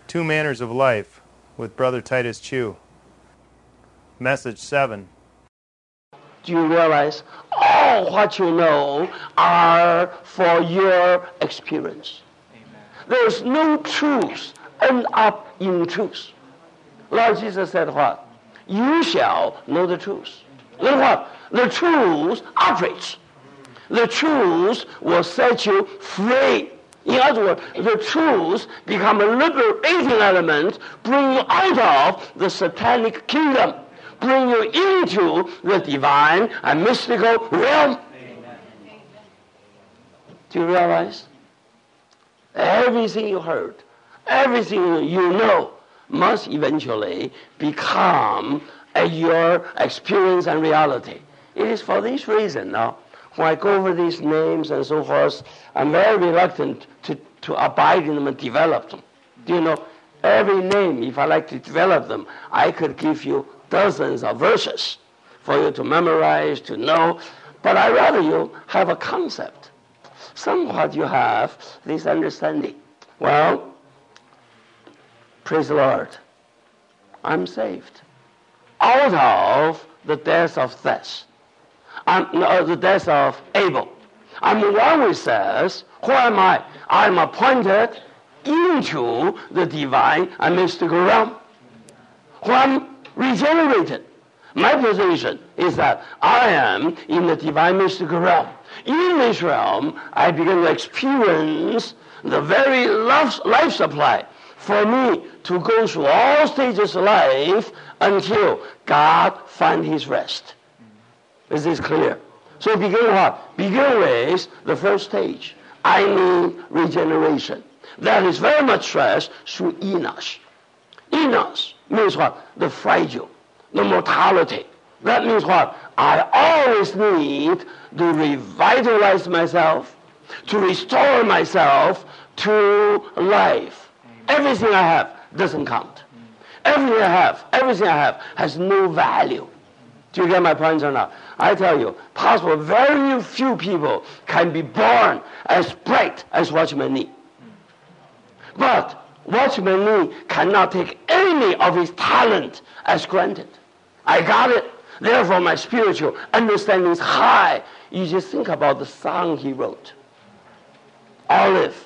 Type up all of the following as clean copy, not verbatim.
Two Manners of Life with Brother Titus Chu. Message 7. Do you realize all what you know are for your experience? Amen. There's no truth end up in truth. Lord Jesus said what? You shall know the truth. Then what? The truth operates. The truth will set you free. In other words, the truth become a liberating element, bring you out of the satanic kingdom, bring you into the divine and mystical realm. Amen. Do you realize? Everything you heard, everything you know must eventually become your experience and reality. It is for this reason now, when I go over these names and so forth, I'm very reluctant to abide in them and develop them. Do you know, every name, if I like to develop them, I could give you dozens of verses for you to memorize, to know, but I'd rather you have a concept. Somewhat you have this understanding. Well, praise the Lord, I'm saved out of the death of Seth. The death of Abel. I'm one who says, who am I? I'm appointed into the divine and mystical realm. When I'm regenerated, my position is that I am in the divine mystical realm. In this realm, I begin to experience the very life supply for me to go through all stages of life until God finds his rest. Is this clear? So begin what? Begin with the first stage. I need regeneration. That is very much stressed through Enos. Enos means what? The fragile, the mortality. That means what? I always need to revitalize myself, to restore myself to life. Everything I have doesn't count. Everything I have has no value. Do you get my point or not? I tell you, possible very few people can be born as bright as Watchman Nee. But Watchman Nee cannot take any of his talent as granted. I got it. Therefore, my spiritual understanding is high. You just think about the song he wrote. Olive.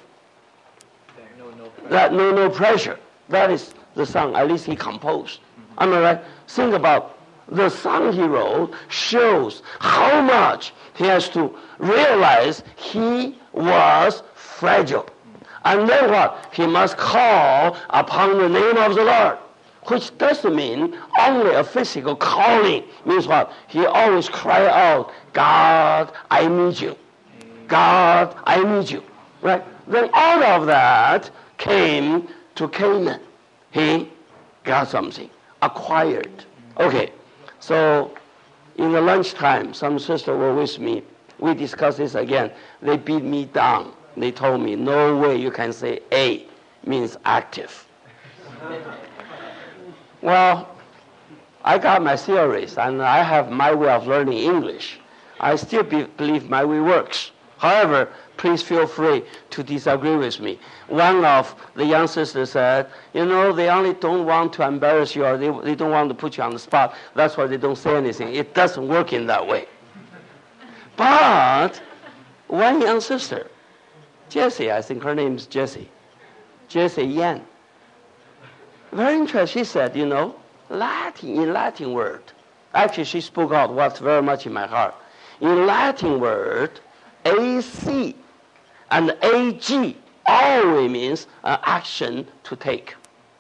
That no pressure. That is the song, at least he composed. Am I right? Think about the song he wrote shows how much he has to realize he was fragile. And then what? He must call upon the name of the Lord, which doesn't mean only a physical calling. Means what? He always cry out, God, I need you. God, I need you. Right? Then out of that came to Canaan. He got something, acquired. Okay. So, in the lunchtime, some sisters were with me. We discussed this again. They beat me down. They told me, no way you can say A means active. Well, I got my theories, and I have my way of learning English. I still believe my way works. However, please feel free to disagree with me. One of the young sisters said, you know, they only don't want to embarrass you, or they don't want to put you on the spot. That's why they don't say anything. It doesn't work in that way. But one young sister, Jessie, I think her name is Jessie Yan, very interesting. She said, you know, in Latin word, actually she spoke out what's very much in my heart. In Latin word, AC and AG always means an action to take.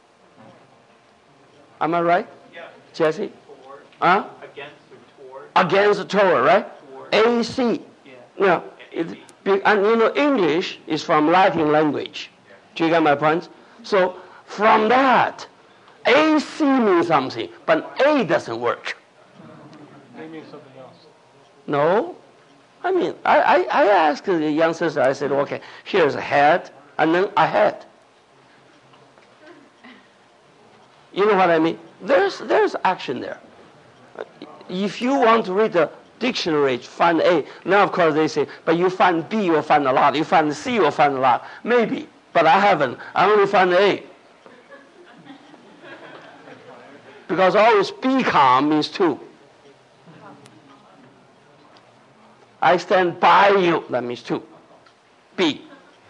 Am I right? Yeah. Jesse? Toward. Huh? Against or toward. Against or toward, right? Toward. AC. Yeah. And you know, English is from Latin language. Yeah. Do you get my point? So from that, AC means something, but A doesn't work. A means something else. No. I mean, I asked the young sister, I said, okay, here's a head, and then a head. You know what I mean? There's action there. If you want to read the dictionary, find A, now of course they say, but you find B, you'll find a lot. You find C, you'll find a lot. Maybe, but I haven't. I only find A. because always become means two. I stand by you, that means two. Be.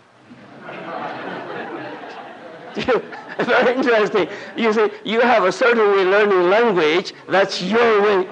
Very interesting. You see, you have a certain way learning language, that's your way.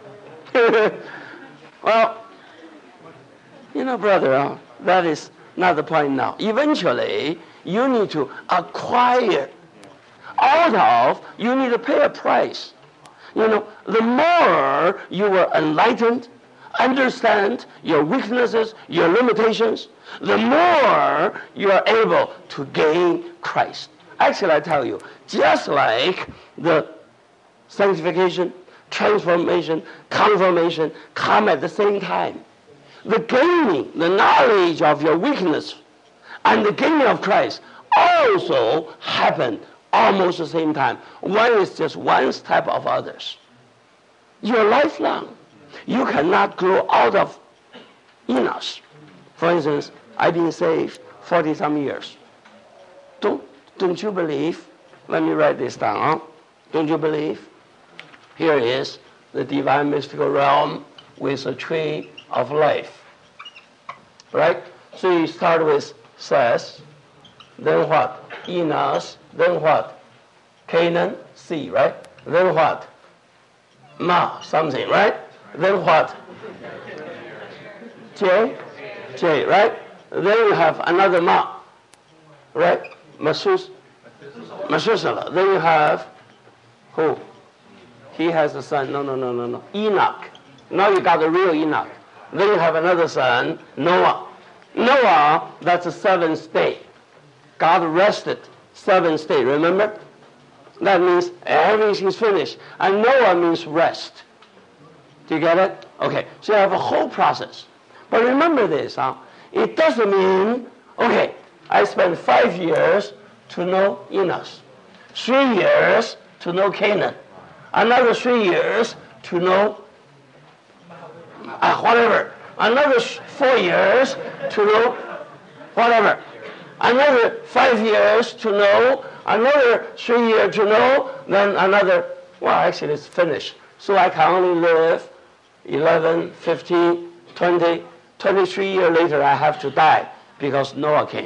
Well, brother, that is not the point now. Eventually, you need to acquire. You need to pay a price. The more you are enlightened, understand your weaknesses, your limitations, the more you are able to gain Christ. Actually, I tell you, just like the sanctification, transformation, confirmation come at the same time. The gaining, the knowledge of your weakness, and the gaining of Christ also happen almost the same time. One is just one step of others. You're lifelong. You cannot grow out of us. For instance, I've been saved 40-some years. Don't you believe? Let me write this down. Don't you believe? Here is the divine mystical realm with a tree of life. Right? So you start with Seth, then what? Enos, then what? Canaan, C, right? Then what? Ma, something, right? Then what? J, right? Then you have another Ma, right? Methuselah. Then you have who? He has a son. No. Enoch. Now you got the real Enoch. Then you have another son, Noah. Noah, that's the seventh day. God rested seventh day, remember? That means everything's finished. And Noah means rest. Do you get it? Okay, so you have a whole process. But remember this, it doesn't mean, okay, I spent 5 years to know Enos, 3 years to know Canaan, another 3 years to know whatever, another 4 years to know whatever, another 5 years to know, another 3 years to know, then another, actually it's finished. So I can only live 11, 15, 20, 23 years later I have to die because Noah came.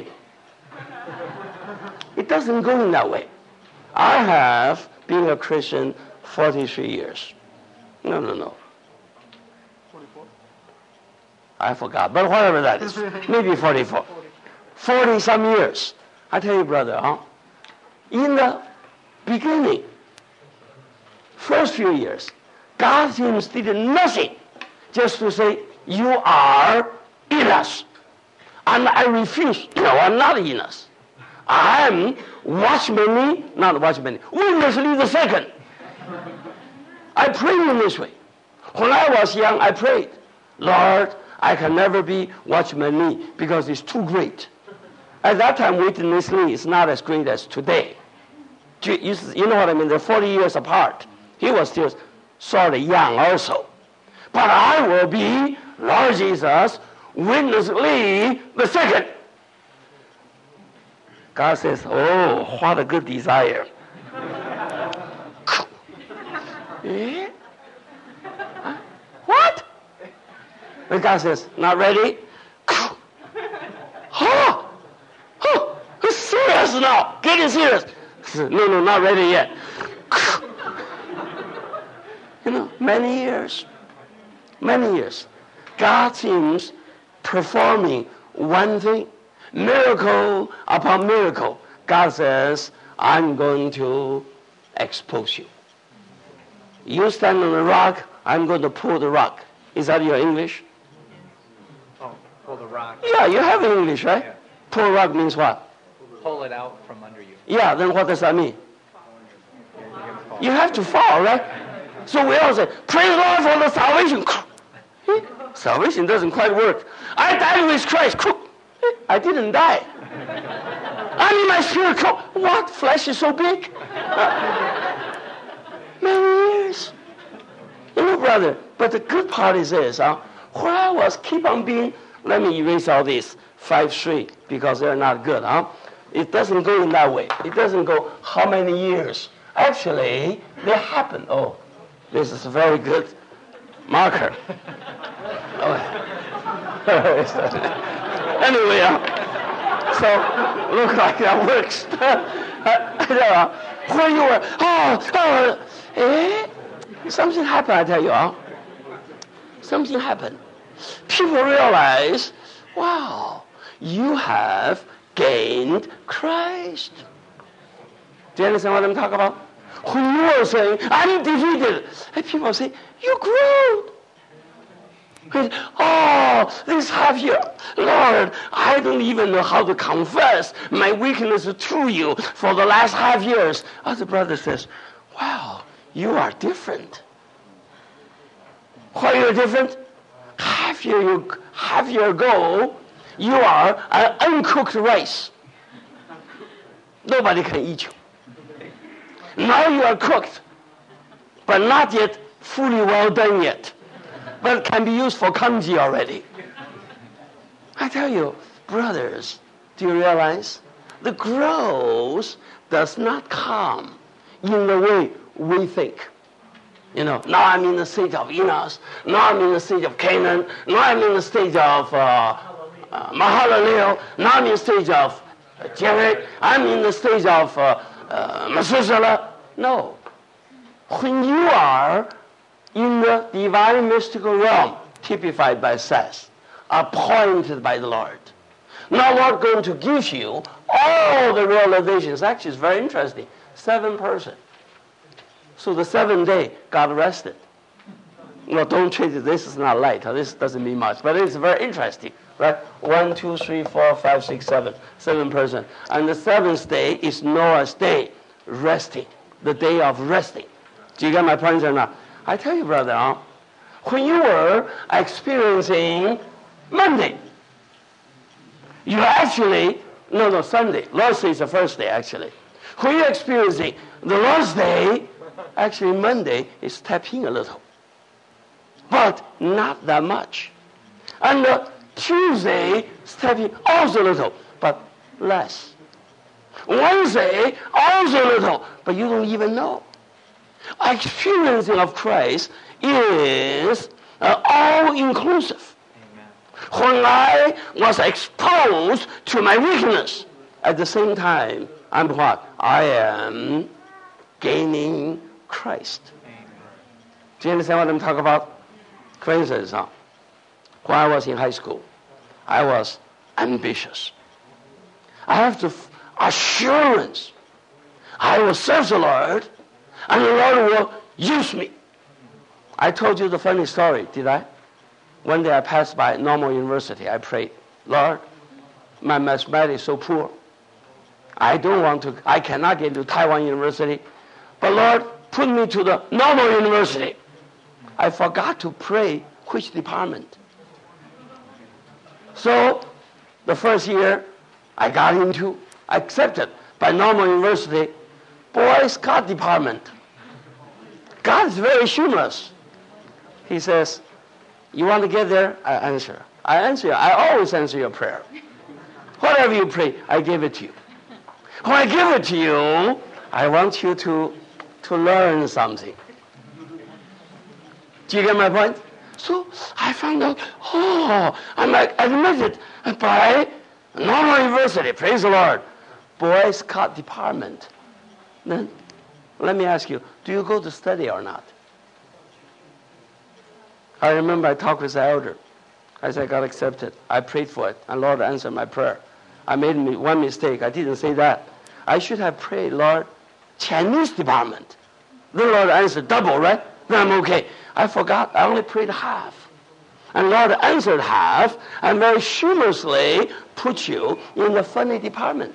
It doesn't go in that way. I have been a Christian 43 years. No. 44? I forgot, but whatever that is, maybe 44. 40-some years. I tell you, brother, in the beginning, first few years, God seems did nothing just to say, you are Enos. And I refuse. No, I'm not Enos. I'm Witness Lee the second. I prayed in this way. When I was young, I prayed, Lord, I can never be Watchman Nee because it's too great. At that time, Witness Lee is not as great as today. You know what I mean? They're 40 years apart. He was still sort of young also. But I will be, Lord Jesus, Witness Lee the second. God says, oh, what a good desire. What? And God says, not ready? It's serious now. Getting serious. No, not ready yet. Many years. God seems performing one thing, miracle upon miracle. God says, I'm going to expose you. You stand on the rock, I'm going to pull the rock. Is that your English? Oh, pull the rock. Yeah, you have English, right? Yeah. Pull rock means what? Pull it out from under you. Yeah, then what does that mean? You have to fall, right? So we all say, praise the Lord for the salvation. Salvation doesn't quite work. I died with Christ. I didn't die. I'm in my spirit. What? Flesh is so big? Many years. Brother, but the good part is this. Where I was keep on being, let me erase all these 5-3 because they're not good. It doesn't go in that way. It doesn't go how many years Actually, they happen. Oh, this is a very good marker. Anyway, so look like that works. When you were, something happened, I tell you. Something happened. People realize, wow, you have gained Christ. Do you understand what I'm talking about? When you are saying, I'm defeated, and people say, you grew. Oh, this half year, Lord, I don't even know how to confess my weakness to you for the last half years. Other brother says, wow, you are different. Why you're different? Half year ago, you are an uncooked rice. Nobody can eat you. Now you are cooked, but not yet fully well done yet. But can be used for kanji already. I tell you, brothers, do you realize? The growth does not come in the way we think. You know, now I'm in the stage of Enos, now I'm in the stage of Canaan, now I'm in the stage of Mahalalel, now I'm in the stage of Jared, I'm in the stage of Methuselah. No. When you are in the divine mystical realm, typified by Seth, appointed by the Lord, now Lord going to give you all the realizations. Actually, it's very interesting. 7 person. So the 7th day, God rested. Well, don't treat it. This is not light. This doesn't mean much, but it's very interesting, right? 1, 2, 3, 4, 5, 6, 7. 7 person. And the 7th day is Noah's day, resting. The day of resting. Do you get my point or not? I tell you, brother, when you were experiencing Monday, you actually, Sunday. Lord's Day is the first day, actually. When you're experiencing the Lord's Day, actually Monday is tapping a little. But not that much. And Tuesday is tapping also a little, but less. Wednesday, also a little, but you don't even know. Experiencing of Christ is all-inclusive. When I was exposed to my weakness, at the same time, I'm what? I am gaining Christ. Do you understand what I'm talking about? For instance, when I was in high school, I was ambitious. I have the assurance I will serve the Lord, and the Lord will use me. I told you the funny story, did I? One day I passed by Normal University. I prayed, Lord, my mathematics is so poor. I cannot get to Taiwan University. But Lord, put me to the Normal University. I forgot to pray which department. So the first year I got into, accepted by Normal University, Boys God department. God is very humorous. He says, you want to get there? I answer. I always answer your prayer. Whatever you pray, I give it to you. When I give it to you, I want you to learn something. Do you get my point? So I found out, I'm admitted by Normal University, praise the Lord, Boys God department. Then, let me ask you, do you go to study or not? I remember I talked with the elder. I said, I got accepted. I prayed for it, and Lord answered my prayer. I made one mistake. I didn't say that. I should have prayed, Lord, Chinese department. Then Lord answered double, right? Then I'm okay. I forgot. I only prayed half. And Lord answered half, and very humorously put you in the funny department.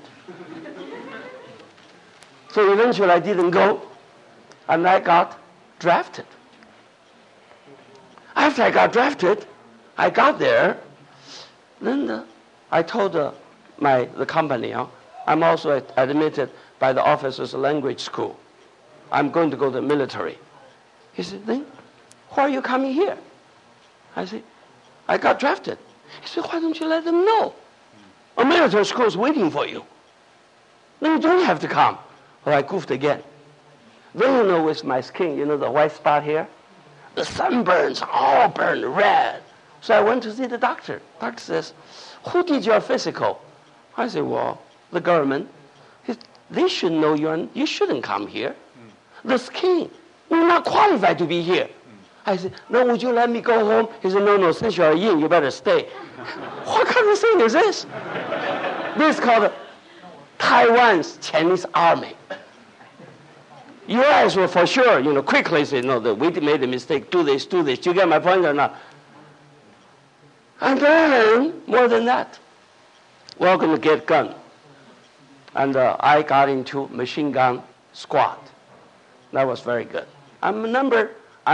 So eventually I didn't go, and I got drafted. After I got drafted, I got there. Then I told the company, I'm also admitted by the officers' language school. I'm going to go to the military. He said, then why are you coming here? I said, I got drafted. He said, why don't you let them know? A military school is waiting for you. Then you don't have to come. Well, I goofed again. Then, with my skin, the white spot here, the sunburns all burned red. So I went to see the doctor. Doctor says, who did your physical? I said, well, the government. They should know you shouldn't come here. The skin, you're not qualified to be here. I said, no, would you let me go home? He said, no, since you're in, you better stay. What kind of thing is this? This is called Taiwan's Chinese army. U.S. will for sure, quickly say, no, we made a mistake, do this. Do you get my point or not? And then, more than that, we're going to get gun. And I got into machine gun squad. That was very good. I'm number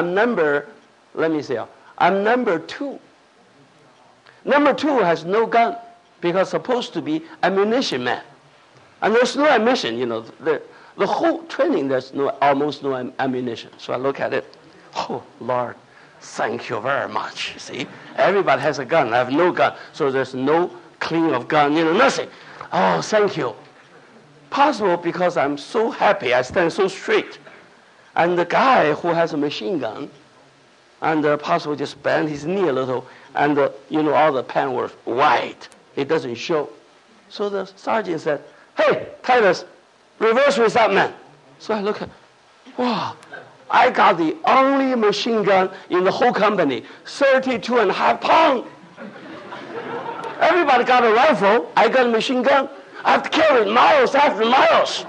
2. Number 2 has no gun because supposed to be ammunition man. And there's no ammunition, the whole training, there's almost no ammunition. So I look at it, oh, Lord, thank you very much. See, everybody has a gun. I have no gun. So there's no clean of gun, nothing. Oh, thank you. Possible because I'm so happy. I stand so straight. And the guy who has a machine gun, and possible just bend his knee a little, and all the pen were white. It doesn't show. So the sergeant said, hey, Titus, reverse resentment. So I look at, wow, I got the only machine gun in the whole company, 32.5 pounds. Everybody got a rifle. I got a machine gun. I have to carry it miles after miles.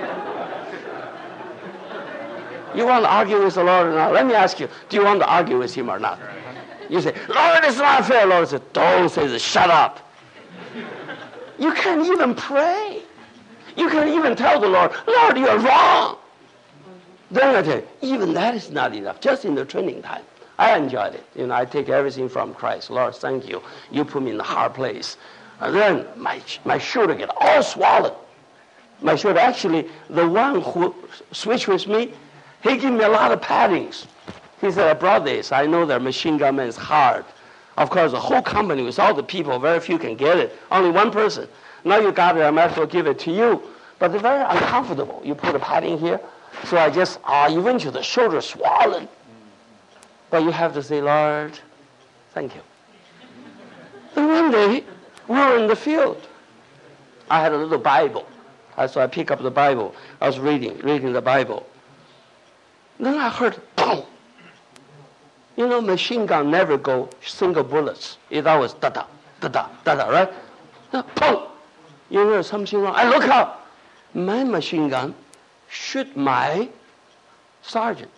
You want to argue with the Lord or not? Let me ask you, do you want to argue with him or not? You say, Lord, it's not fair. Lord said, don't say this. Shut up. You can't even pray. You can't even tell the Lord, Lord, you're wrong. Then I tell you, even that is not enough. Just in the training time, I enjoyed it. I take everything from Christ. Lord, thank you. You put me in the hard place. And then my shoulder get all swollen. My shoulder, actually, the one who switched with me, he gave me a lot of paddings. He said, I brought this. I know that machine gun man is hard. Of course, the whole company with all the people, very few can get it. Only one person. Now you got it, I might as well give it to you. But they're very uncomfortable. You put a padding here. So I just, eventually the shoulder swollen. But you have to say, Lord, thank you. And one day, we were in the field. I had a little Bible. So I picked up the Bible. I was reading the Bible. Then I heard, boom. Machine gun never go single bullets. It always da-da, da-da, da-da, right? Boom. There's something wrong. I look up. My machine gun shoot my sergeant.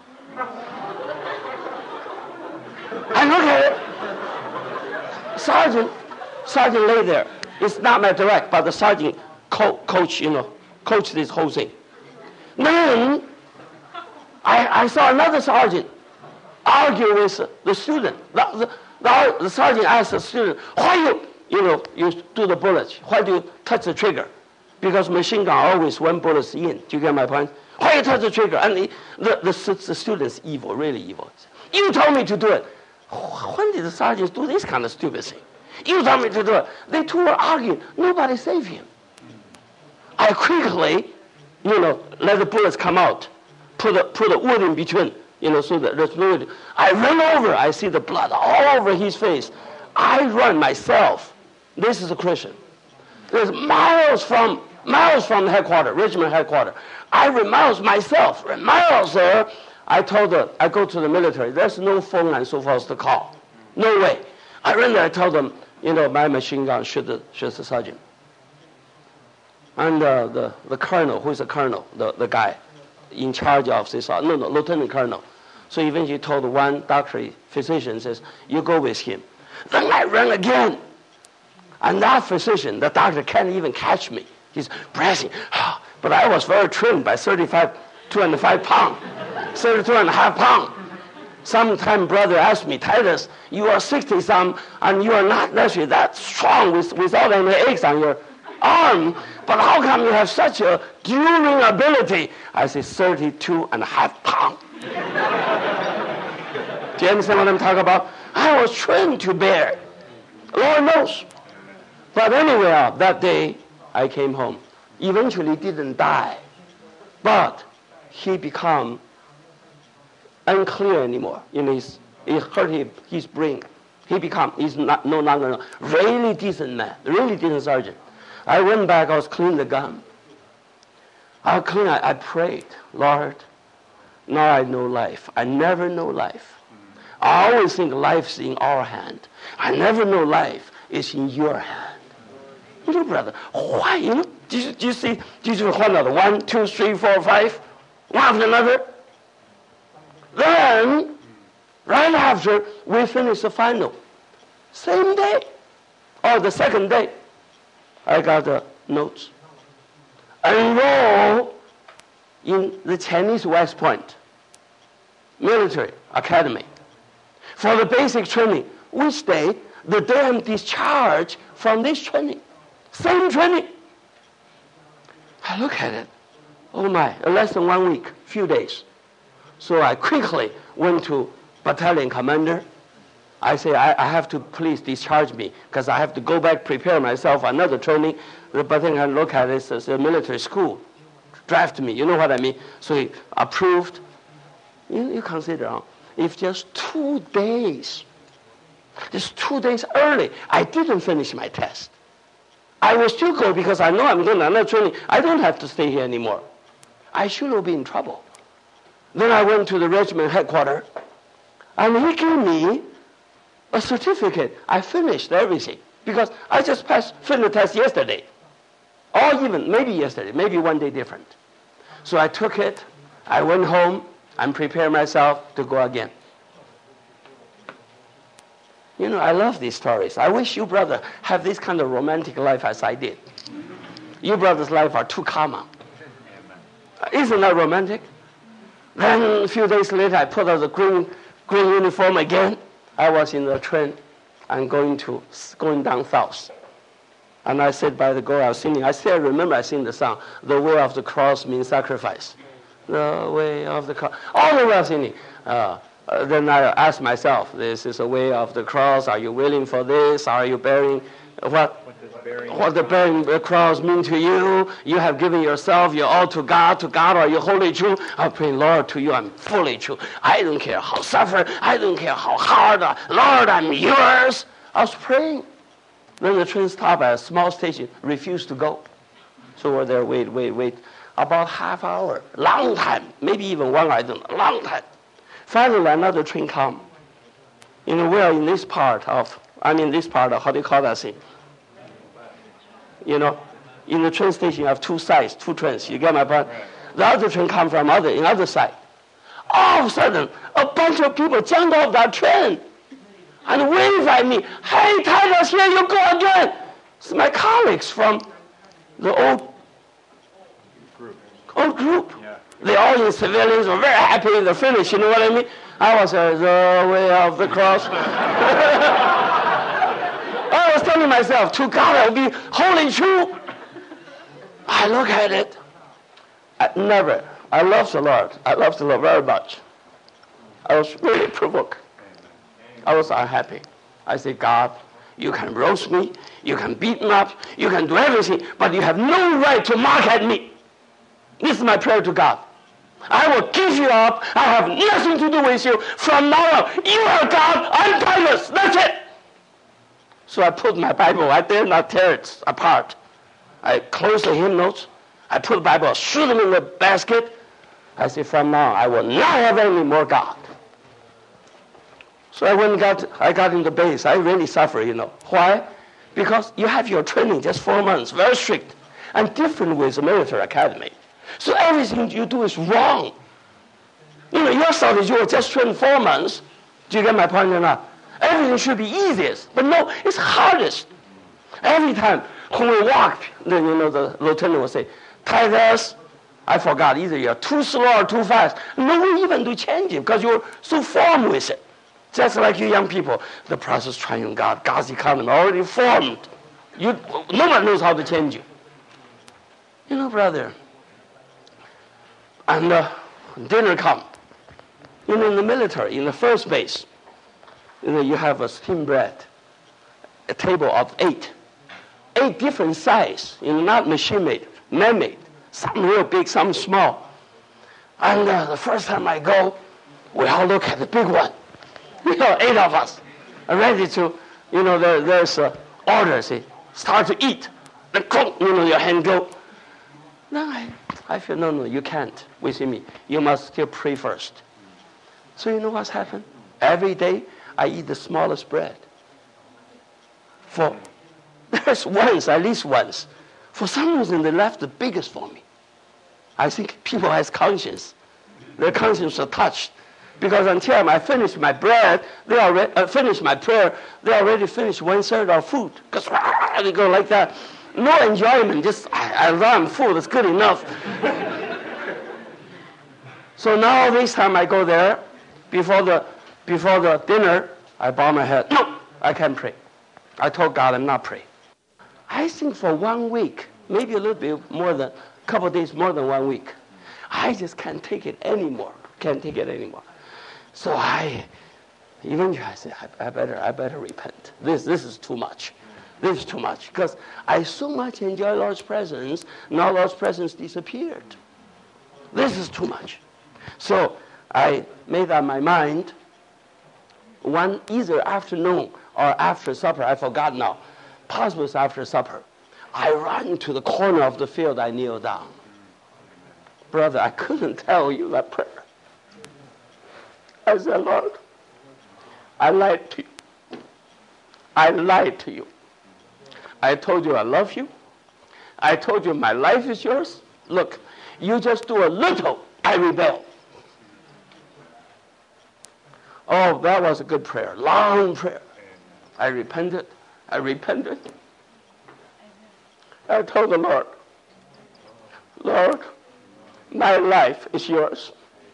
I look at it. Sergeant lay there. It's not my direct, but the sergeant coach this whole thing. Then I saw another sergeant argue with the student. The sergeant asked the student, why you do the bullets? Why do you touch the trigger? Because machine gun always one bullet's in. Do you get my point? Why you touch the trigger? And the student's evil, really evil. You told me to do it. When did the sergeant do this kind of stupid thing? You told me to do it. They two were arguing. Nobody saved him. I quickly, let the bullets come out. Put the wood in between, so that there's no. I run over. I see the blood all over his face. I run myself. This is a Christian. There's miles from the headquarters, Richmond headquarters. I run miles myself. Miles there. I told her, I go to the military. There's no phone and so forth to call. No way. I ran there. I told them, my machine gun shot the sergeant. And the colonel, who is the colonel, the guy in charge of this, lieutenant colonel. So eventually told one doctor, physician, says, you go with him. Then I ran again. And that physician, the doctor, can't even catch me. He's breathing. But I was very trimmed by 2.5 pounds. 32.5 pounds. Sometime brother asked me, Titus, you are 60-some, and you are not necessarily that strong without any aches on your arm, but how come you have such a during ability? I say 32.5 pounds. Do you understand what I'm talking about? I was trained to bear. Lord knows. But anyway, that day I came home. Eventually didn't die. But he become unclear anymore. It hurt his brain. He's no longer really decent man, really decent sergeant. I went back, I was cleaning the gun. I prayed, Lord, now I know life. I never know life. I always think life's in our hand. I never know life is in your hand. Brother, why? Do you see? Do you find out 1, 2, 3, 4, 5, one after another? Then, right after we finish the final, same day, or the second day, I got the notes. Enroll in the Chinese West Point Military Academy for the basic training. Which day? The day I'm discharged from this training. Same training. I look at it. Oh my, less than 1 week, few days. So I quickly went to battalion commander. I say, I have to please discharge me because I have to go back, prepare myself for another training. The battalion can look at it as a military school. Draft me, you know what I mean? So he approved. You consider, if just 2 days, just 2 days early, I didn't finish my test. I will still go because I know I'm doing another training. I don't have to stay here anymore. I should not be in trouble. Then I went to the regiment headquarters, and he gave me a certificate. I finished everything because I just finished the test yesterday, or even maybe yesterday, maybe 1 day different. So I took it. I went home and prepared myself to go again. I love these stories. I wish you, brother, have this kind of romantic life as I did. You brothers' life are too common. Isn't that romantic? Then a few days later, I put on the green uniform again. I was in the train and going down south. And I sat by the girl I was singing. I still remember I sing the song, "The way of the cross means sacrifice." The way of the cross. All the way I was singing. Then I asked myself, this is a way of the cross. Are you willing for this? Are you bearing what the bearing the cross mean to you? You have given yourself, you're all to God. To God, are you wholly true? I pray, Lord, to you I'm fully true. I don't care how suffer. I don't care how hard. Lord, I'm yours. I was praying. Then the train stopped at a small station, refused to go. So we're there, wait. About half hour, long time, maybe even 1 hour, I don't know, long time. Finally, another train come. We're in this part of, how do you call that thing? In the train station, you have 2 sides, 2 trains. You get my point? The other train come from the other side. All of a sudden, a bunch of people jumped off that train and waved at me. Hey, Titus, here you go again. It's my colleagues from the old group. Yeah. They all in civilians were very happy in the finish, you know what I mean? I was the way of the cross. I was telling myself, to God I'll be wholly true. I look at it. I love the Lord. I love the Lord very much. I was really provoked. I was unhappy. I said, God, you can roast me, you can beat me up, you can do everything, but you have no right to mock at me. This is my prayer to God. I will give you up. I have nothing to do with you. From now on, you are God, I'm Titus. That's it. So I put my Bible. I dare not tear it apart. I closed the hymn notes. I put the Bible, shoot them in the basket. I said, from now on, I will not have any more God. So I got in the base. I really suffer, Why? Because you have your training just 4 months, very strict, and different with the military academy. So everything you do is wrong. Your thought is you were just trained 4 months. Do you get my point or not? Everything should be easiest. But no, it's hardest. Every time when we walk, then the lieutenant will say, Titus, I forgot, either you're too slow or too fast. No one even to change it because you're so formed with it. Just like you young people, the process triune God, God's economy already formed. No one knows how to change you. Brother. And dinner come. In the military, in the first base, you have a steamed bread, a table of 8 different size, not machine-made, man-made, some real big, some small. And the first time I go, we all look at the big one. 8 of us are ready to, there's order, see, start to eat. Then, your hand go. Then I feel, no, you can't with me. You must still pray first. So you know what's happened? Every day I eat the smallest bread. There's once, at least once, for some reason they left the biggest for me. I think people has conscience. Their conscience are touched. Because until I finish my bread, they already finish my prayer, they already finished 1/3 of food. Because they go like that. No enjoyment, just I run full, that's good enough. So now this time I go there, before the dinner, I bow my head. No, I can't pray. I told God I'm not praying. I think for 1 week, maybe a little bit more than, a couple of days more than 1 week, I just can't take it anymore. So eventually I said, I better repent. This is too much. This is too much. Because I so much enjoy Lord's presence, now Lord's presence disappeared. This is too much. So I made up my mind, either afternoon or after supper, I forgot now. Possibly it's after supper. I ran to the corner of the field, I kneel down. Brother, I couldn't tell you that prayer. I said, Lord, I lied to you. I lied to you. I told you I love you. I told you my life is yours. Look, you just do a little, I rebel. Oh, that was a good prayer, long prayer. I repented. I told the Lord, Lord, my life is yours.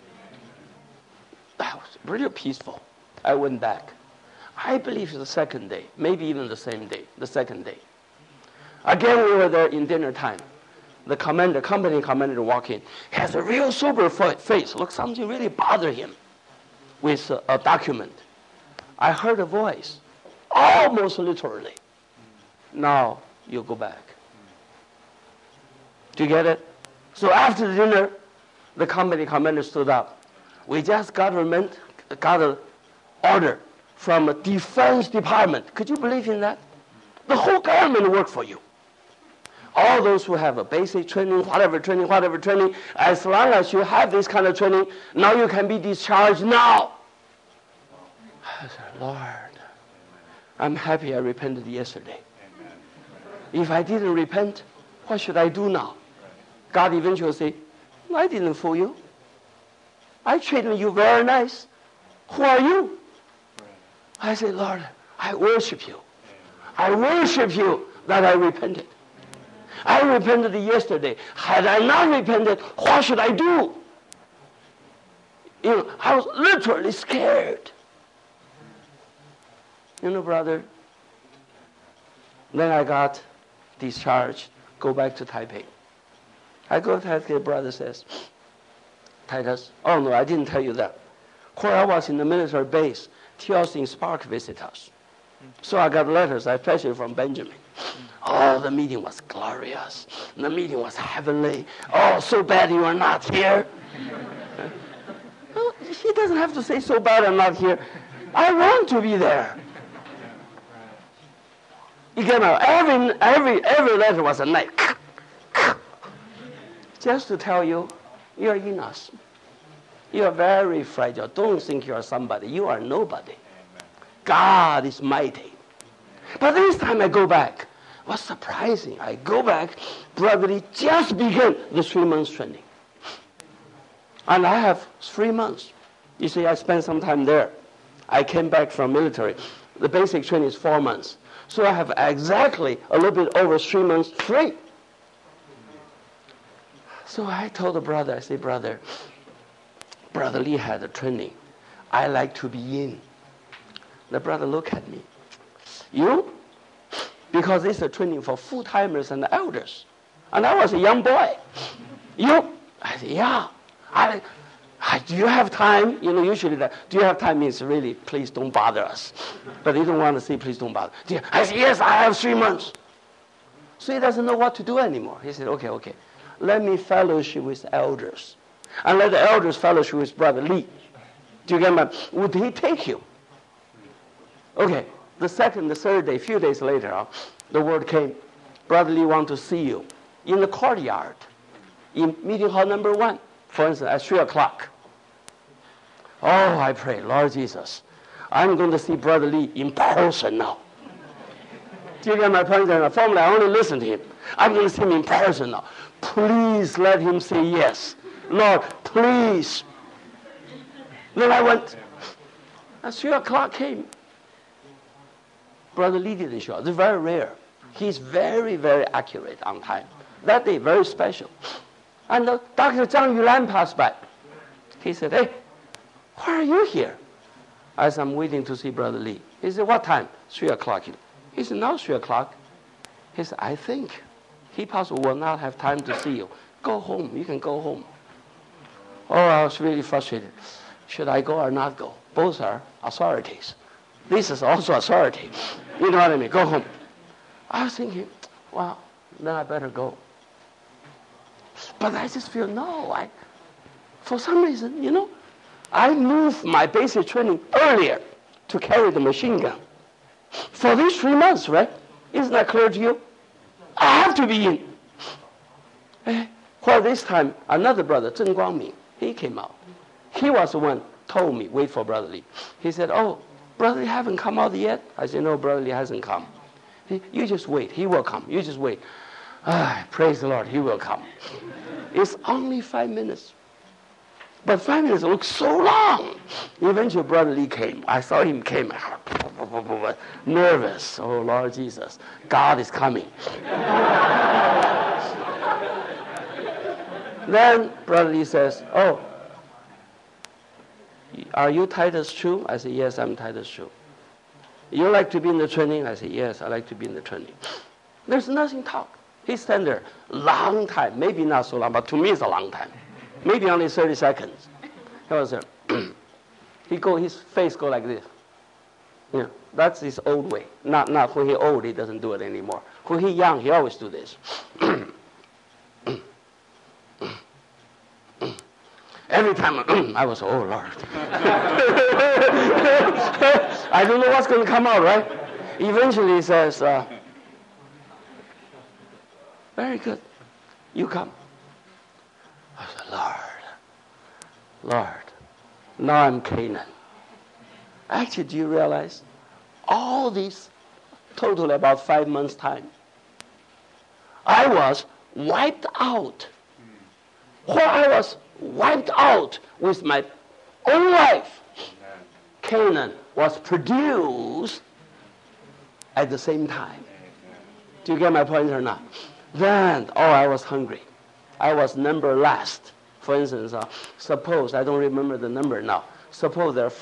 That was really peaceful. I went back. I believe the second day, maybe even the same day, the second day. Again, we were there in dinner time. The company commander walked in. He has a real sober face. Look, something really bothered him with a document. I heard a voice, almost literally. Now you go back. Do you get it? So after the dinner, the company commander stood up. We just got an order from a defense department. Could you believe in that? The whole government worked for you. All those who have a basic training, whatever training, as long as you have this kind of training, now you can be discharged now. I said, Lord, I'm happy I repented yesterday. If I didn't repent, what should I do now? God eventually say, I didn't fool you. I treated you very nice. Who are you? I say, Lord, I worship you. I worship you that I repented. I repented yesterday. Had I not repented, what should I do? I was literally scared. Brother, then I got discharged, go back to Taipei. I go to Taipei, brother says, Titus, oh no, I didn't tell you that. Where I was in the military base, Teosing Spark visit us. So I got letters, especially from Benjamin. Oh, the meeting was glorious. The meeting was heavenly. Oh, so bad you are not here. Well, he doesn't have to say so bad I'm not here. I want to be there. You get my every letter was a knife. Just to tell you, you're in us. You are very fragile. Don't think you are somebody. You are nobody. God is mighty. But this time I go back. What's surprising? I go back, brother, just began the 3 months training. And I have 3 months. You see, I spent some time there. I came back from military. The basic training is 4 months. So I have exactly a little bit over 3 months free. So I told the brother, I say, Brother Lee had a training. I like to be in. The brother looked at me. You? Because it's a training for full-timers and elders. And I was a young boy. You? I said, yeah. Do you have time? Usually do you have time means really, please don't bother us. But they don't want to say, please don't bother. I said, yes, I have 3 months. So he doesn't know what to do anymore. He said, okay. Let me fellowship with elders. and let the elders fellowship with Brother Lee. Do you get my? Would he take you? Okay. The second, the third day, a few days later, the word came. Brother Lee wants to see you in the courtyard, in meeting hall number 1, for instance, at 3 o'clock. Oh, I pray, Lord Jesus, I'm going to see Brother Lee in person now. Do you get my point? Formerly, I only listened to him. I'm going to see him in person now. Please let him say yes. Lord, please. Then I went. At 3 o'clock came. Brother Lee didn't show up. It's very rare. He's very, very accurate on time. That day, very special. And Dr. Zhang Yulan passed by. He said, hey, why are you here? I said, I'm waiting to see Brother Lee. He said, what time? 3 o'clock. He said, now 3 o'clock. He said, I think he possibly will not have time to see you. Go home. You can go home. Oh, I was really frustrated. Should I go or not go? Both are authorities. This is also authority. You know what I mean? Go home. I was thinking, well, then I better go. But I just feel, no, for some reason, I moved my basic training earlier to carry the machine gun. For these 3 months, right? Isn't that clear to you? I have to be in. Well, this time, another brother, Zheng Guangming, he came out. He was the one told me, wait for Brother Lee. He said, oh, Brother Lee haven't come out yet? I said, no, Brother Lee hasn't come. You just wait. He will come. You just wait. Praise the Lord. He will come. It's only 5 minutes. But 5 minutes looks so long. Eventually, Brother Lee came. I saw him came. Nervous. Oh, Lord Jesus. God is coming. Then Brother Lee says, oh, are you Titus Chu? I said, yes, I'm Titus Chu. You like to be in the training? I said, yes, I like to be in the training. There's nothing talk. He stand there long time, maybe not so long, but to me it's a long time. Maybe only 30 seconds. He was there. His face go like this. Yeah, that's his old way. Not when he old, he doesn't do it anymore. When he young, he always do this. Every time I was, oh Lord. I don't know what's going to come out, right? Eventually he says, very good. You come. I said, Lord, now I'm Canaan. Actually, do you realize all these, totally about 5 months' time, I was wiped out. While I was wiped out with my own life, Canaan was produced at the same time. Do you get my point or not? Then, I was hungry. I was number last. For instance, suppose, I don't remember the number now, suppose there are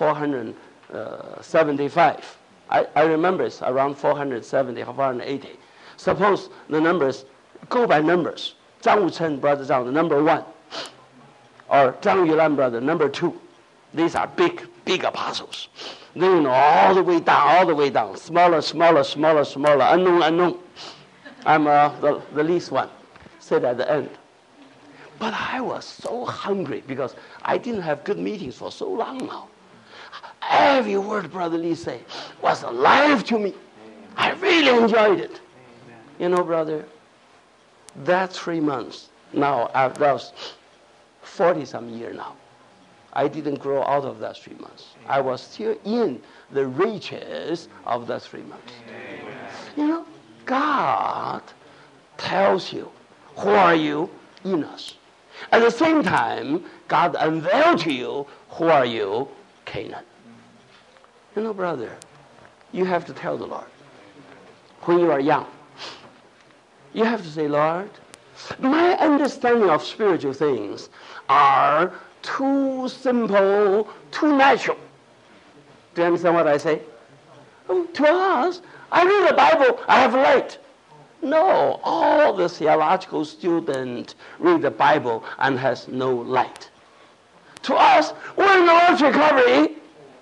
475. I remember it's around 470, 480. Suppose the numbers, go by numbers. Zhang Wuchen, Brother Zhang, the number 1. Or Zhang Yulan, brother, number 2. These are big apostles. Then, all the way down, smaller, unknown. I'm the least one, sit at the end. But I was so hungry because I didn't have good meetings for so long now. Every word Brother Lee said was alive to me. I really enjoyed it. You know, brother, that 3 months, now that was 40-some years now. I didn't grow out of that 3 months. I was still in the riches of that 3 months. You know, God tells you, who are you in us? At the same time, God unveiled to you, who are you, Canaan. You know, brother, you have to tell the Lord, when you are young, you have to say, Lord, my understanding of spiritual things are too simple, too natural. Do you understand what I say? To us, I read the Bible, I have light. No, all the theological students read the Bible and has no light. To us, we're in the Lord's recovery.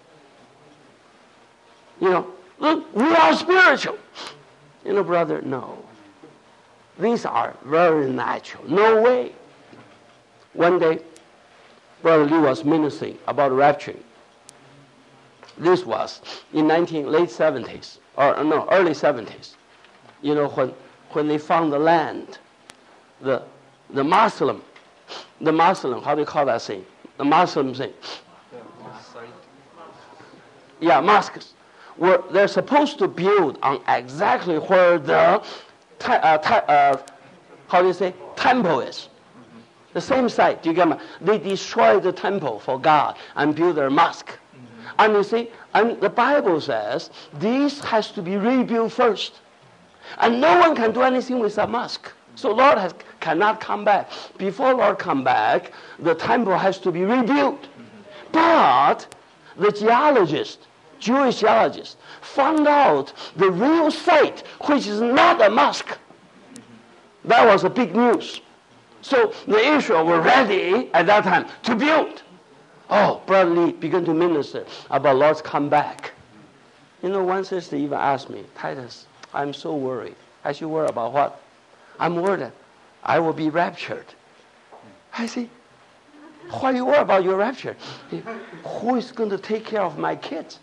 You know, look, we are spiritual. You know, brother, no. These are very natural. No way. One day, Brother Lee was ministering about rapturing. This was in late 70s, or no, early 70s. You know, when they found the land, the Muslim, how do you call that thing? The Muslim thing. Yeah, mosques. They're supposed to build on exactly where the temple is. The same site. Do you get me? They destroyed the temple for God and built their mosque. And you see, and the Bible says this has to be rebuilt first. And no one can do anything with a mosque. So Lord cannot come back. Before Lord come back, the temple has to be rebuilt. But the Jewish geologists, found out the real site, which is not a mosque. That was a big news. So the Israel were ready at that time to build. Oh, Brother Lee began to minister about Lord's comeback. You know, one sister even asked me, Titus, I'm so worried. I should worry about what? I'm worried that I will be raptured. I say, why you worry about your rapture? Who is going to take care of my kids?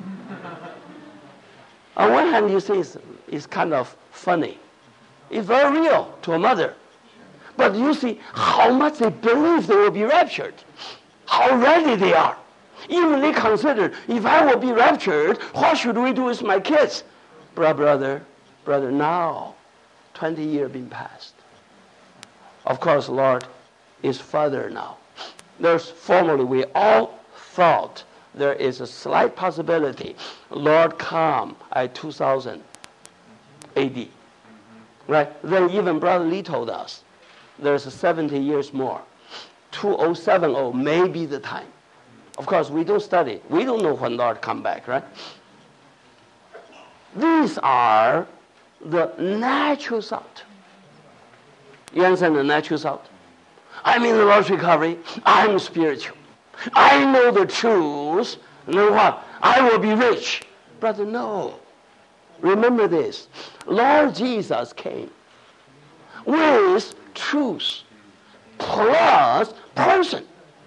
On one hand, you say it's kind of funny. It's very real to a mother. But you see how much they believe they will be raptured. How ready they are. Even they consider, if I will be raptured, what should we do with my kids? Brother, now, 20 years been passed. Of course, Lord is further now. Formerly, we all thought there is a slight possibility Lord come at 2000 AD. Right? Then even Brother Lee told us there's 70 years more. 2070 may be the time. Of course, we don't study. We don't know when Lord come back, right? These are the natural thought. You understand the natural thought? I'm in the Lord's recovery. I'm spiritual. I know the truth. And then what? I will be rich. Brother, no. Remember this. Lord Jesus came with truth plus person.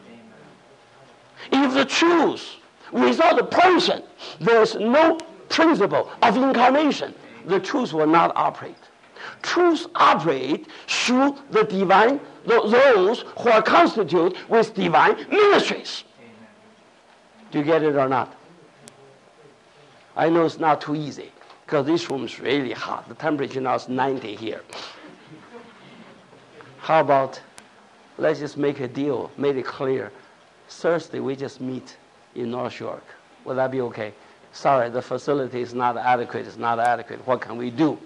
If the truth without the person, there's no principle of incarnation, the truth will not operate. Truth operate through the divine, those who are constituted with divine ministries. Do you get it or not? I know it's not too easy because this room is really hot. The temperature now is 90 here. How about let's just make a deal, made it clear. Thursday we just meet in North York. Will that be okay? Sorry, the facility is not adequate. It's not adequate. What can we do?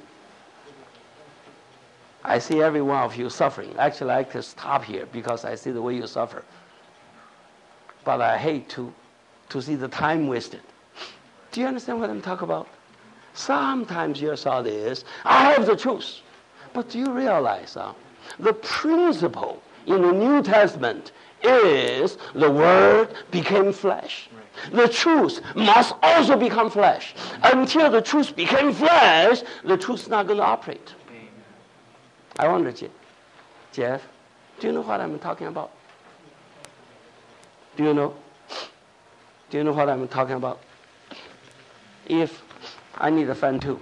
I see every one of you suffering. Actually, I like to stop here because I see the way you suffer. But I hate to see the time wasted. Do you understand what I'm talking about? Sometimes your thought is, I have the truth. But do you realize the principle in the New Testament is the Word became flesh. The truth must also become flesh. Until the truth became flesh, the truth is not going to operate. I wonder, Jeff, do you know what I'm talking about? Do you know? Do you know what I'm talking about? If I need a fan too.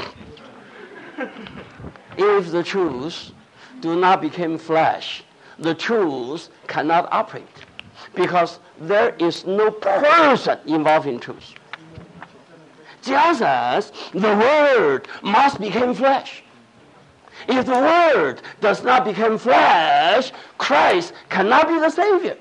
If the truth do not become flesh, the truth cannot operate because there is no person involved in truth. Just as the Word must become flesh. If the Word does not become flesh, Christ cannot be the Savior.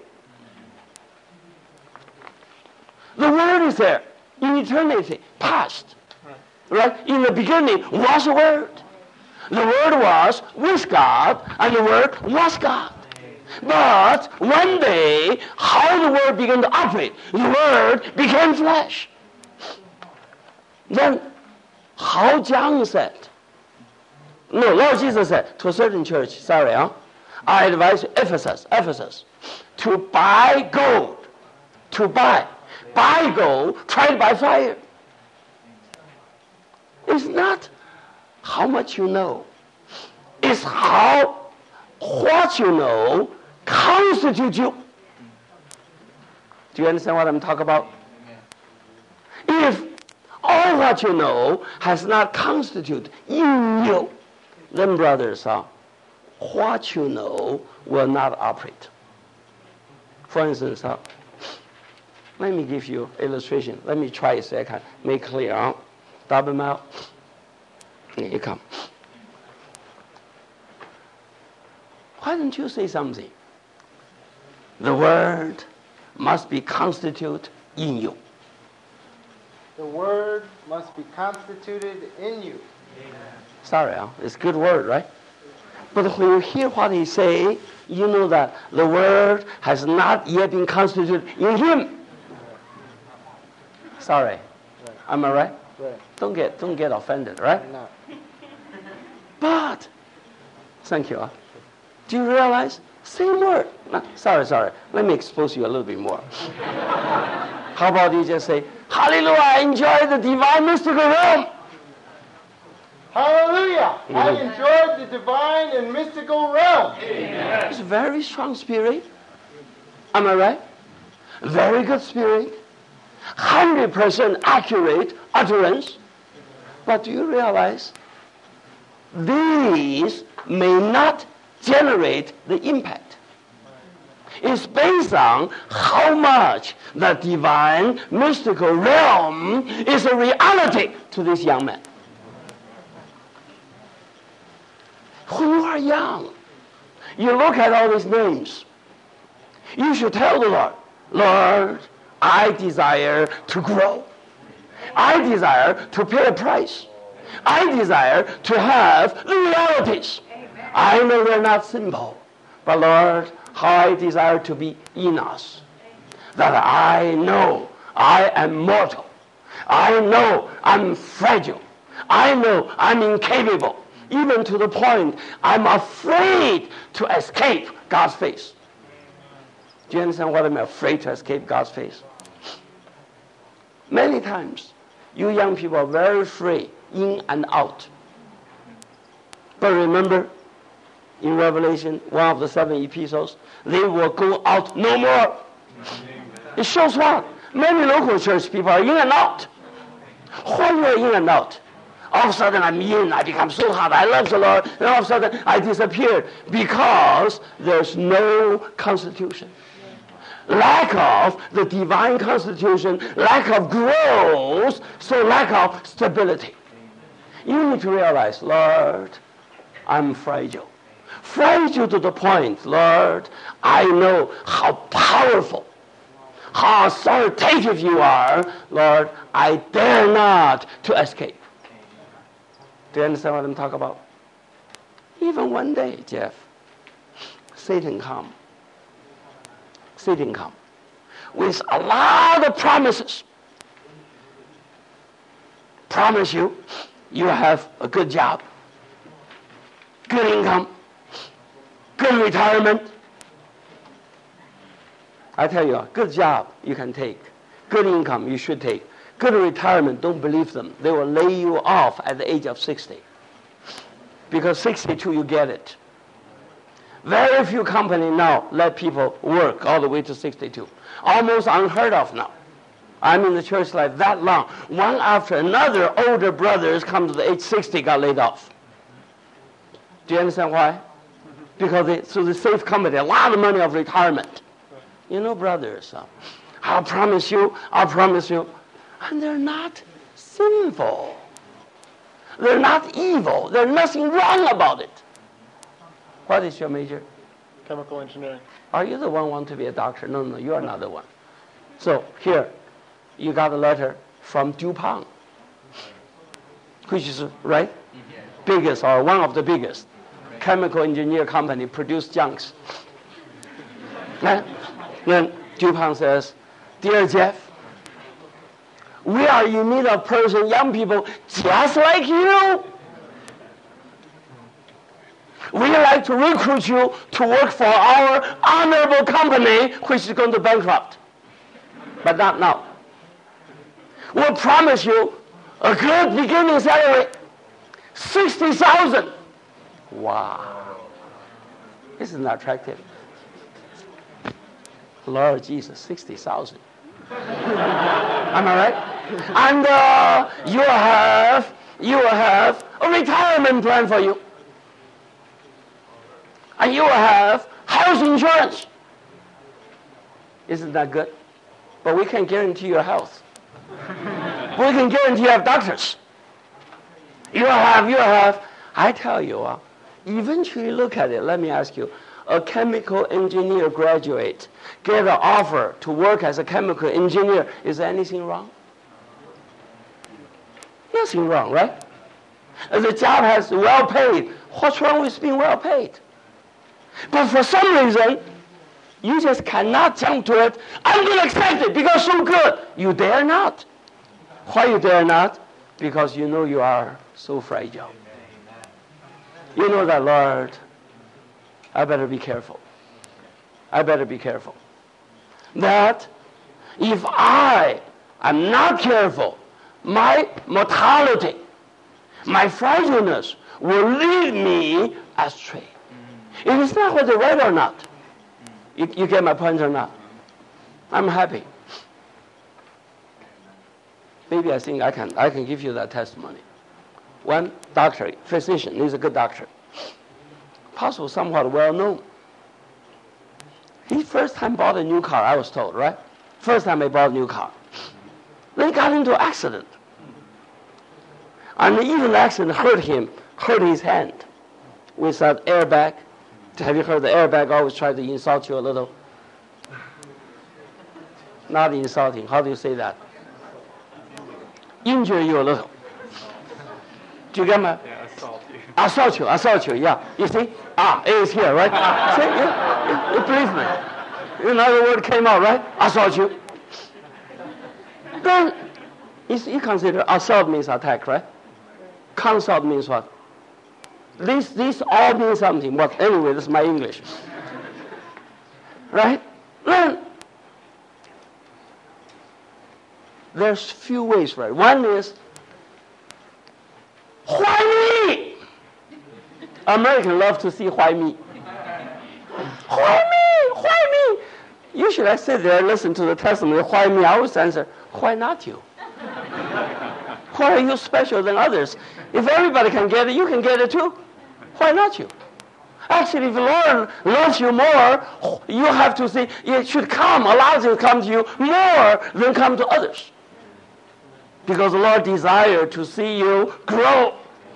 The Word is there in eternity, past. Right? In the beginning was the Word. The Word was with God, and the Word was God. But one day, how the Word began to operate, the Word became flesh. Then, how John said, Lord Jesus said to a certain church, I advise Ephesus, to buy gold, buy gold, tried by fire. It's not how much you know. It's what you know constitutes you. Do you understand what I'm talking about? If all what you know has not constituted in you, then brothers, what you know will not operate. For instance, let me give you an illustration. Let me try it so I can make clear. Double mouth. Here you come. Why don't you say something? The word must be constituted in you. The word must be constituted in you. Sorry, it's a good word, right? But when you hear what he say, you know that the word has not yet been constituted in him. Sorry. Am I right? Right. Don't get offended, right? No. But, thank you. Do you realize? Same word. No, sorry. Let me expose you a little bit more. How about you just say, hallelujah, I enjoy the divine mystical realm. Hallelujah! I enjoyed the divine and mystical realm. It's a very strong spirit. Am I right? Very good spirit. 100% accurate utterance. But do you realize these may not generate the impact? It's based on how much the divine mystical realm is a reality to this young man. When you are young, you look at all these names. You should tell the Lord, Lord, I desire to grow. I desire to pay a price. I desire to have the realities. I know they're not simple, but Lord, how I desire to be in us. That I know I am mortal. I know I'm fragile. I know I'm incapable. Even to the point I'm afraid to escape God's face. Do you understand what I'm afraid to escape God's face? Many times, you young people are very free in and out. But remember, in Revelation, one of the 7 epistles, they will go out no more. It shows what? Many local church people are in and out. When you are in and out, all of a sudden I'm in, I become so hot, I love the Lord, and all of a sudden I disappear because there's no constitution. Lack of the divine constitution, lack of growth, so lack of stability. You need to realize, Lord, I'm fragile. Fragile to the point, Lord, I know how powerful, how authoritative you are. Lord, I dare not to escape. Do you understand what I'm talking about? Even one day, Jeff, Satan come with a lot of promises. Promise you have a good job, good income, good retirement. I tell you, a good job you can take, good income you should take. Good retirement, don't believe them. They will lay you off at the age of 60. Because 62 you get it. Very few companies now let people work all the way to 62. Almost unheard of now. I'm in the church like that long. One after another, older brothers come to the age 60 got laid off. Do you understand why? Because they save company a lot of money of retirement. You know, brothers, I'll promise you. And they're not sinful. They're not evil. There's nothing wrong about it. What is your major? Chemical engineering. Are you the one who want to be a doctor? No, you are not the one. So here, you got a letter from DuPont, which is, right, biggest or one of the biggest chemical engineer company, produce junks. Then DuPont says, Dear Jeff, we are in need of person, young people just like you. We like to recruit you to work for our honorable company, which is going to bankrupt. But not now. We'll promise you a good beginning salary, $60,000. Wow. Isn't that attractive? Lord Jesus, $60,000. Am I right? And you will have a retirement plan for you. And you will have health insurance. Isn't that good? But we can guarantee your health. We can guarantee you have doctors. You have. I tell you, eventually look at it. Let me ask you. A chemical engineer graduate get an offer to work as a chemical engineer. Is there anything wrong? Nothing wrong, right? If the job has well paid, what's wrong with being well paid? But for some reason, you just cannot jump to it. I'm going to accept it because it's so good. You dare not. Why you dare not? Because you know you are so fragile. You know that, Lord, I better be careful. I better be careful. That if I am not careful, my mortality, my fragileness will lead me astray. It is not whether right or not. You get my point or not? I'm happy. Maybe I think I can give you that testimony. One doctor, physician, he's a good doctor. Possible somewhat well known. He first time bought a new car, I was told, right? First time he bought a new car. Then he got into an accident. And even the accident hurt his hand with that airbag. Have you heard the airbag always try to insult you a little? Not insulting. How do you say that? Injure you a little. Do you get my? Yeah, assault you. Assault you. Yeah. You see? It is here, right? See? You believe me? Another word came out, right? Assault you. Then you consider assault means attack, right? Consult means what? This all means something. What? Anyway, this is my English. Right? Then there's few ways, right? One is why me? Americans love to see why me. Why me? Why me? Usually I sit there and listen to the testimony. Why me? I always answer, why not you? Why are you special than others? If everybody can get it, you can get it too. Why not you? Actually, if the Lord loves you more, you have to see it should come, allows it to come to you more than come to others. Because the Lord desires to see you grow.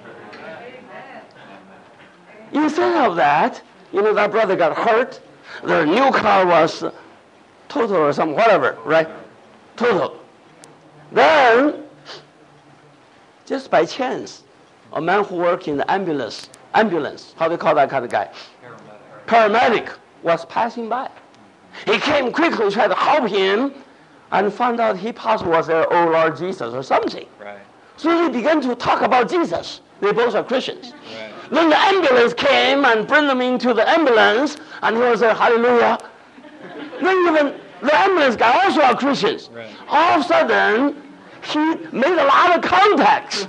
Instead of that, that brother got hurt. The new car was total or something, whatever, right? Total. Then, just by chance, a man who worked in the ambulance, how do you call that kind of guy? Paramedic was passing by. He came quickly, tried to help him, and found out he possibly was their oh Lord Jesus or something. Right. So they began to talk about Jesus. They both are Christians. Right. Then the ambulance came and bring them into the ambulance, and he was there, hallelujah. Then even the ambulance guy also are Christians. Right. All of a sudden, he made a lot of contacts.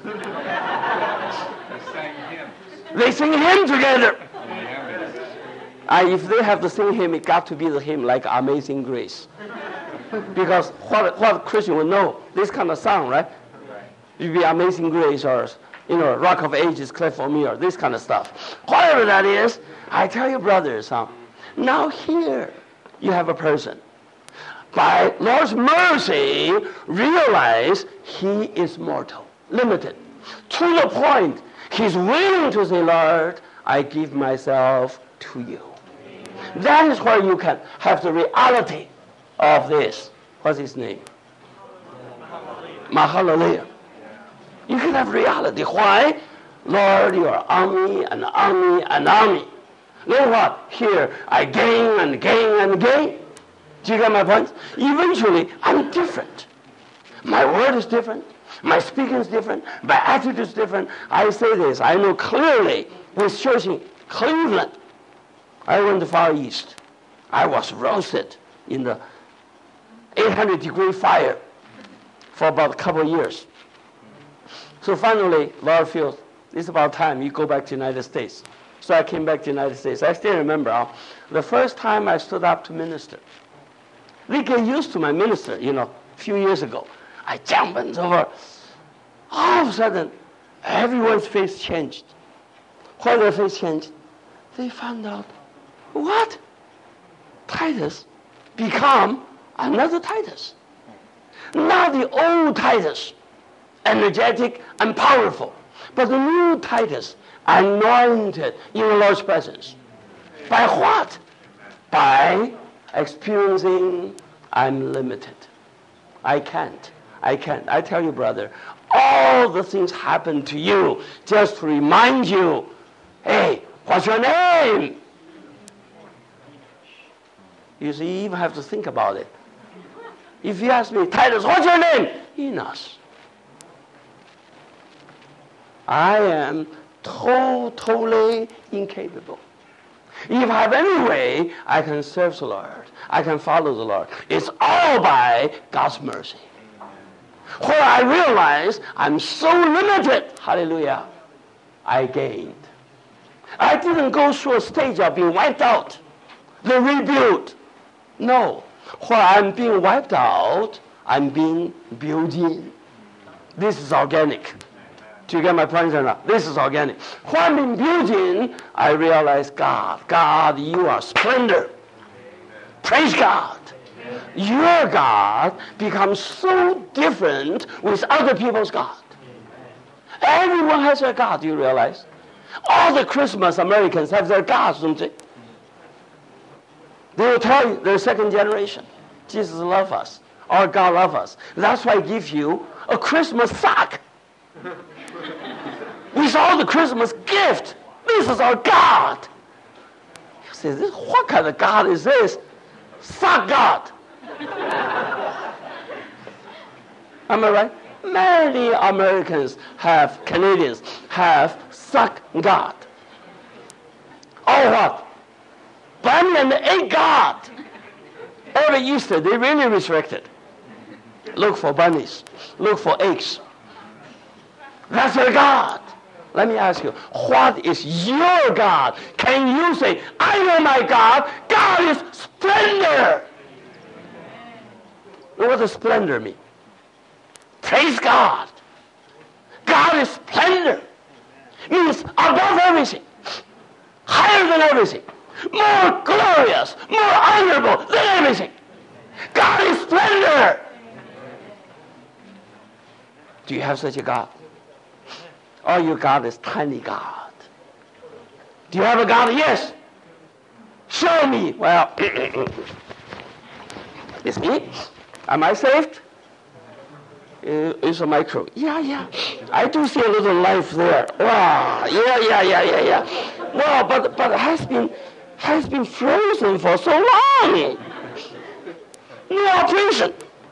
They sing hymn together. If they have to sing hymn, it got to be the hymn like Amazing Grace. Because what Christian would know, this kind of song, right? It would be Amazing Grace or, Rock of Ages, Cleft for Me, or this kind of stuff. Whatever that is, I tell you, brothers, now here you have a person. By Lord's mercy, realize he is mortal, limited. To the point, he's willing to say, Lord, I give myself to you. That is where you can have the reality of this. What's his name? Mahalalel. You can have reality. Why? Lord, you are army and army and army. Then what? Here, I gain and gain and gain. Do you get my point? Eventually, I'm different. My word is different. My speaking is different. My attitude is different. I say this. I know clearly with church in Cleveland. I went to Far East. I was roasted in the 800-degree fire for about a couple of years. So finally, Lord feels it's about time you go back to the United States. So I came back to the United States. I still remember the first time I stood up to minister. They get used to my minister, a few years ago. I jump over. All of a sudden, everyone's face changed. When their face changed, they found out, what? Titus become another Titus. Not the old Titus, energetic and powerful, but the new Titus, anointed in the Lord's presence. By what? By experiencing I'm limited. I can't. I tell you, brother, all the things happen to you just to remind you, hey, what's your name? You see, you even have to think about it. If you ask me, Titus, what's your name? Enos. I am totally incapable. If I have any way, I can serve the Lord. I can follow the Lord. It's all by God's mercy. Where I realize I'm so limited, hallelujah, I gained. I didn't go through a stage of being wiped out, the rebuild. No. Where I'm being wiped out, I'm being built in. This is organic. Do you get my point or not? This is organic. When I'm being built in, I realize, God, you are splendor. Praise God. Your God becomes so different with other people's God. Everyone has their God, do you realize? All the Christmas Americans have their gods, don't they? They will tell you they're second generation. Jesus loves us. Our God loves us. That's why he gives you a Christmas sock. With all the Christmas gift. This is our God. You say, what kind of God is this? Sock God. Am I right? Many Americans Canadians have sock God. Or what? Bunny and the egg God. Every Easter, they really resurrected. Look for bunnies. Look for eggs. That's their God. Let me ask you, what is your God? Can you say, I know my God. God is splendor. What does splendor mean? Praise God. God is splendor. Means above everything. Higher than everything. More glorious. More honorable than everything. God is splendor. Do you have such a God? Or your God is tiny God? Do you have a God? Yes. Show me. Well, it's me. Am I saved? It's a micro. Yeah. I do see a little life there. Wow. Yeah. Wow, but has been frozen for so long. No operation.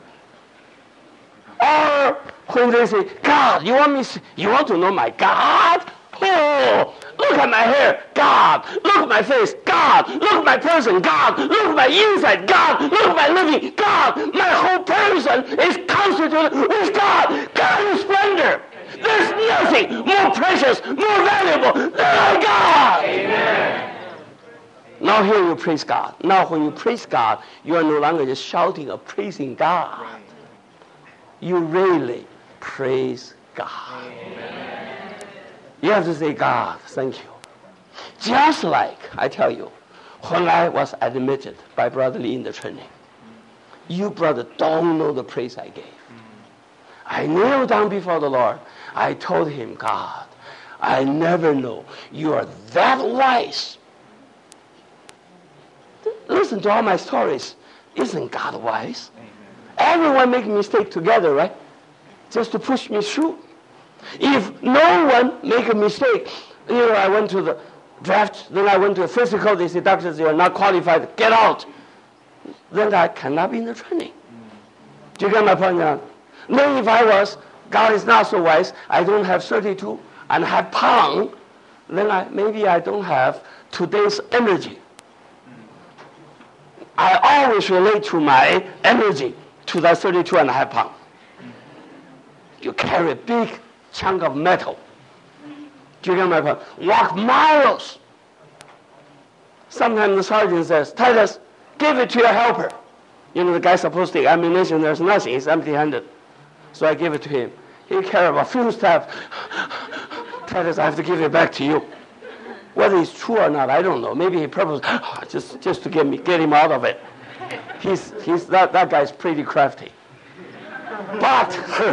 Or when they say, God, you want to know my God? Oh, look at my hair, God. Look at my face, God. Look at my person, God. Look at my inside, God. Look at my living, God. My whole person is constituted with God. God is splendor. There's nothing more precious, more valuable than our God. Amen. Now here you praise God. Now when you praise God, you are no longer just shouting or praising God. You really praise God. Amen. You have to say, God, thank you. Just like, I tell you, when I was admitted by Brother Lee in the training, you, brother, don't know the praise I gave. I knelt down before the Lord. I told him, God, I never know you are that wise. Listen to all my stories. Isn't God wise? Everyone make mistake together, right? Just to push me through. If no one make a mistake, I went to the draft, then I went to a physical, they say, doctors, you are not qualified, get out. Then I cannot be in the training. Do you get my point now? Then if God is not so wise, I don't have 32 and have pound, then maybe I don't have today's energy. I always relate to my energy to that 32 and a half pound. You carry a big chunk of metal. Do you get my point? Walk miles. Sometimes the sergeant says, Titus, give it to your helper. You know, the guy's supposed to take ammunition. There's nothing. He's empty-handed. So I gave it to him. He carried about a few steps. Titus, I have to give it back to you. Whether it's true or not, I don't know. Maybe he purposely, just to get him out of it. That guy's pretty crafty. But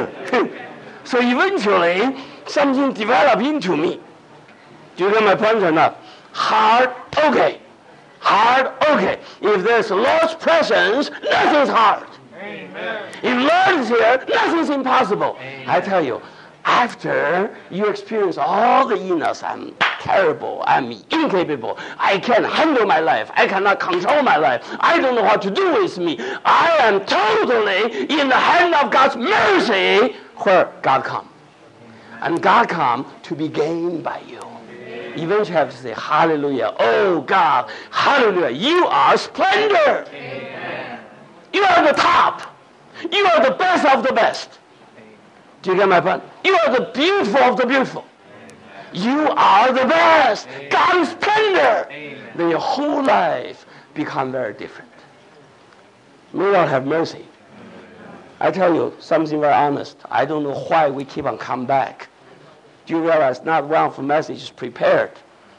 so eventually something developed into me. Do you get my point or not? Hard, okay. Hard, okay. If there's Lord's presence, nothing's hard. Amen. If Lord is here, nothing's impossible. Amen. I tell you, after you experience all the illness, I'm terrible, I'm incapable, I can't handle my life, I cannot control my life, I don't know what to do with me, I am totally in the hand of God's mercy, where God comes. And God comes to be gained by you. Eventually you have to say, hallelujah, oh God, hallelujah, you are splendor. Amen. You are the top. You are the best of the best. Do you get my point? You are the beautiful of the beautiful. You are the best. God is splendor. Then your whole life become very different. May Lord have mercy. I tell you something very honest. I don't know why we keep on coming back. Do you realize not one of the messages prepared?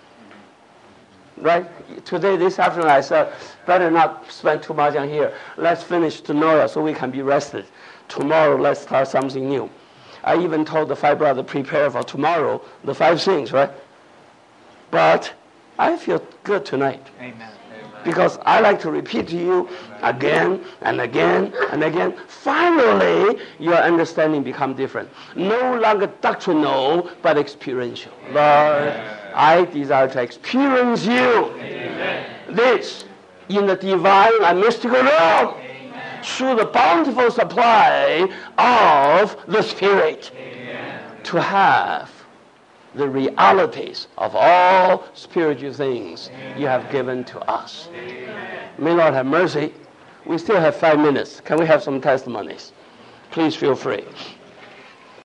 Right? Today, this afternoon, I said, better not spend too much on here. Let's finish tomorrow so we can be rested. Tomorrow, let's start something new. I even told the 5 brothers, prepare for tomorrow, the 5 things, right? But I feel good tonight. Amen. Because I like to repeat to you again and again and again. Finally, your understanding becomes different. No longer doctrinal, but experiential. Lord, I desire to experience you. Amen. This in the divine and mystical realm. Through the bountiful supply of the Spirit. Amen. To have the realities of all spiritual things you have given to us. Amen. May Lord have mercy. We still have 5 minutes. Can we have some testimonies? Please feel free.